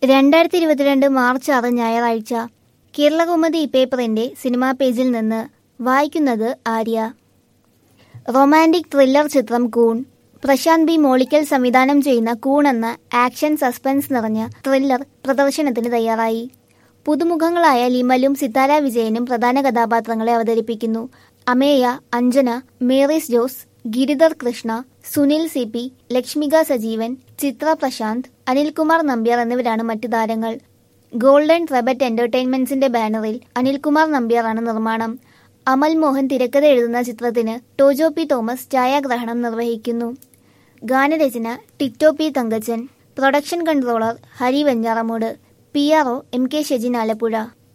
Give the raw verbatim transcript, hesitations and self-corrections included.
രണ്ടായിരത്തി ഇരുപത്തിരണ്ട് മാർച്ച് ആറ് ഞായറാഴ്ച കേരളകൗമുദി പേപ്പറിന്റെ സിനിമാ പേജിൽ നിന്ന് വായിക്കുന്നത് ആര്യ. റൊമാൻറ്റിക് ത്രില്ലർ ചിത്രം കൂൺ. പ്രശാന്ത് ബി മോളിക്കൽ സംവിധാനം ചെയ്യുന്ന കൂൺ എന്ന ആക്ഷൻ സസ്പെൻസ് നിറഞ്ഞ ത്രില്ലർ പ്രദർശനത്തിന് തയ്യാറായി. പുതുമുഖങ്ങളായ ലിമലും സിത്താര വിജയനും പ്രധാന കഥാപാത്രങ്ങളെ അവതരിപ്പിക്കുന്നു. അമേയ, അഞ്ജന, മേറീസ് ജോസ്, ഗിരിധർ കൃഷ്ണ, സുനിൽ സി പി, ലക്ഷ്മിക സജീവൻ, ചിത്ര പ്രശാന്ത്, അനിൽകുമാർ നമ്പ്യാർ എന്നിവരാണ് മറ്റു താരങ്ങൾ. ഗോൾഡൻ ട്രെബറ്റ് എന്റർടൈൻമെന്റ്സിന്റെ ബാനറിൽ അനിൽകുമാർ നമ്പ്യാറാണ് നിർമ്മാണം. അമൽ മോഹൻ തിരക്കഥ എഴുതുന്ന ചിത്രത്തിന് ടോജോ പി തോമസ് ഛായാഗ്രഹണം നിർവഹിക്കുന്നു. ഗാനരചന Tito P Thankachan. Production controller Hari Venjaramoodu. P R O M K Shejin Alappuzha.